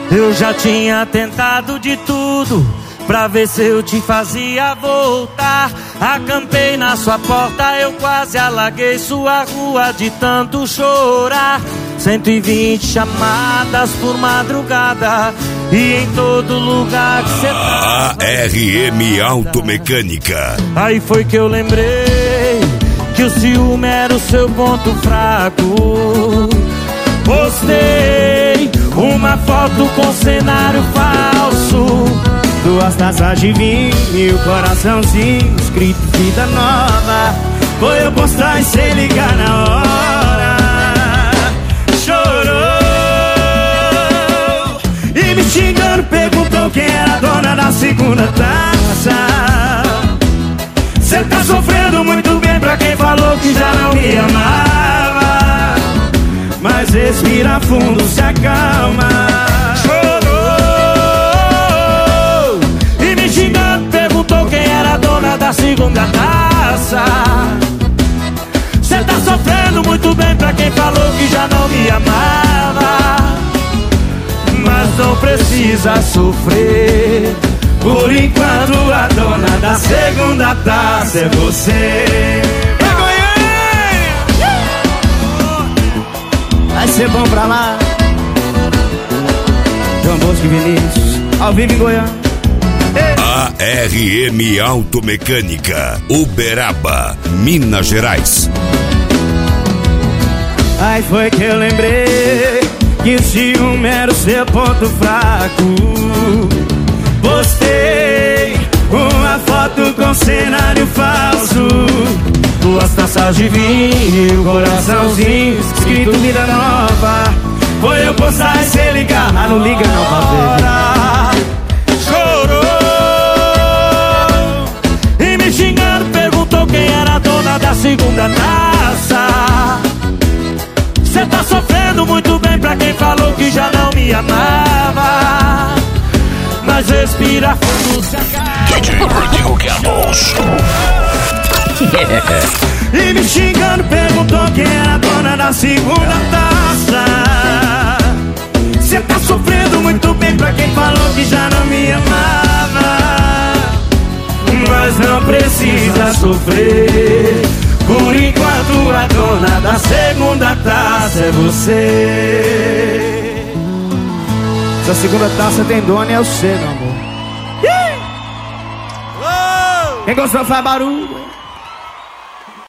Eu já tinha tentado de tudo pra ver se eu te fazia voltar. Acampei na sua porta, eu quase alaguei sua rua de tanto chorar. 120 chamadas por madrugada e em todo lugar que cê tá. ARM Automecânica. Aí foi que eu lembrei que o ciúme era o seu ponto fraco. Postei uma foto com cenário falso, 2 taças de vinho e o coraçãozinho escrito vida nova. Foi eu postar e cê ligar na hora. Chorou e me xingando, perguntou quem era a dona da segunda taça. Cê tá sofrendo muito bem pra quem falou que já não me amava. Mas respira fundo, se acalma. Chorou e me xingando, perguntou quem era a dona da segunda taça. Cê tá sofrendo muito bem pra quem falou que já não me amava. Mas não precisa sofrer, por enquanto a dona da segunda taça é você. Vai ser bom pra lá. João Bosco e Vinícius, ao vivo em Goiânia. ARM Automecânica, Uberaba, Minas Gerais. Aí foi que eu lembrei que o ciúme era o seu ponto fraco. Postei uma foto com cenário falso, 2 taças de vinho e o coraçãozinho escrito vida nova. Foi eu postar e cê ligar. Ah, não liga não, pra ver. Chorou e me xingando, perguntou quem era a dona da segunda taça. Cê tá sofrendo muito bem pra quem falou que já não me amava. Mas respira fundo, se acalma. E me xingando, perguntou quem era a dona da segunda taça. Cê tá sofrendo muito bem pra quem falou que já não me amava. Mas não precisa sofrer, por enquanto a dona da segunda taça é você. Essa segunda taça tem dono, é o C, meu amor. Quem gostou faz barulho.